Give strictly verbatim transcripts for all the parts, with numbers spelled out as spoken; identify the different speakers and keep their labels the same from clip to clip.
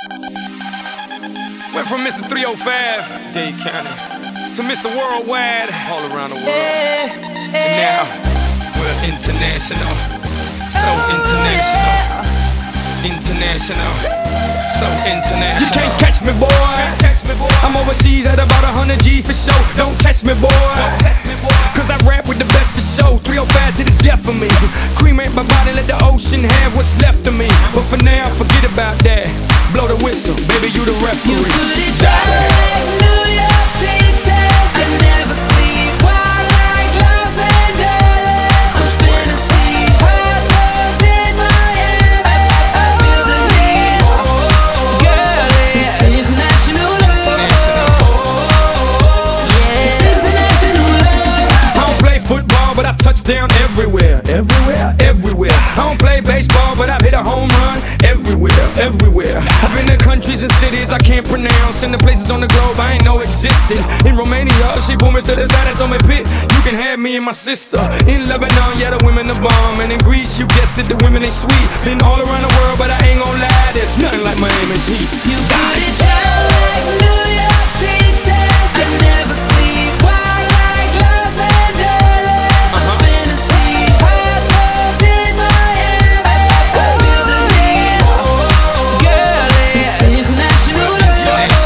Speaker 1: Went from Mister three oh five, Dade County, to Mister Worldwide, all around the world. And now, we're international, so international, international, so international. You can't catch me, boy. I'm overseas at about a hundred G's for show. Don't test me, boy. Cause I rap with the best for show. three oh five to the death of me. Cremate my body, let the ocean have what's left of me. But for now, forget about that. Blow the whistle, baby, you the referee.
Speaker 2: You put it down like New York City. I never sleep wild like Los Angeles. I'm spinning sea, hot love in Miami. I feel the heat, girl, it's international love. Yeah, it's international love.
Speaker 1: I don't play football, but I've touched down everywhere, everywhere, everywhere. I don't play baseball, but I've hit a home run everywhere, everywhere. I've been to countries and cities I can't pronounce, and the places on the globe I ain't know existed. In Romania, she pulled me to the side and told me, Pit, you can have me and my sister. In Lebanon, yeah, the women are bomb. And in Greece, you guessed it, the women ain't sweet. Been all around the world, but I ain't gon' lie, there's nothing like Miami's heat.
Speaker 2: You put it down like New York City. I never sleep wild like Los Angeles. I'm spinning sea, hot love in Miami. I feel the heat, girl, it's international love.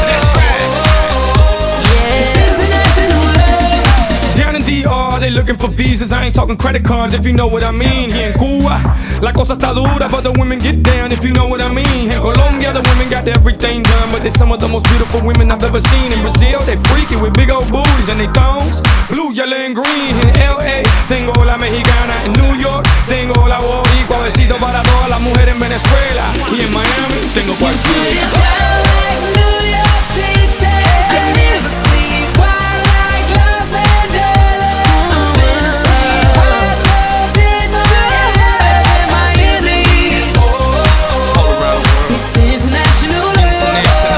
Speaker 2: Yeah, it's international love.
Speaker 1: Down in D R, they looking for visas. I ain't talking credit cards, if you know what I mean. Here in Cuba, la cosa está dura, but the women get down, if you know what I mean. In Colombia, the women got everything done, but they're some of the most beautiful women I've ever seen. In Brazil, they freaky with big old booties and they thongs, blue, yellow, and green. In L A, tengo la mexicana. In New York, tengo la boricua. Besito para todas las mujeres en Venezuela. Y en Miami, tengo
Speaker 2: Put it
Speaker 1: cualquiera.
Speaker 2: down like New York City. I never sleep wild like Los Angeles. I'm spinning sea, hot love in Miami. I feel the heat,
Speaker 1: All around the world.
Speaker 2: it's international love.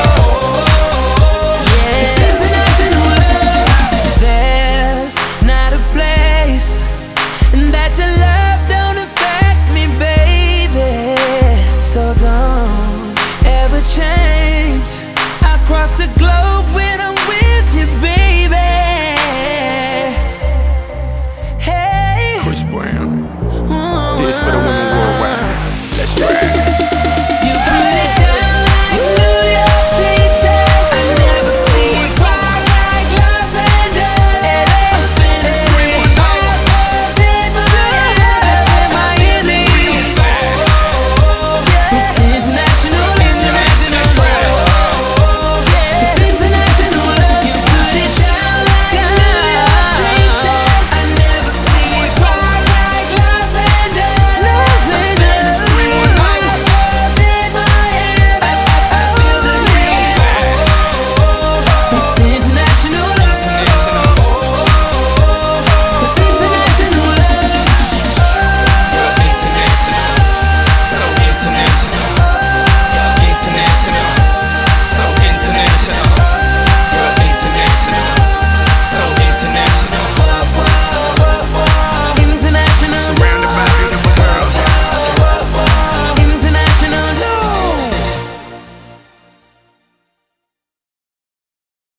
Speaker 2: Yeah, it's international love. There's not a place that your love don't affect me, baby. So don't ever change. I cross the globe when I'm with you, baby. Hey,
Speaker 1: Chris Brown,
Speaker 2: oh,
Speaker 1: this for the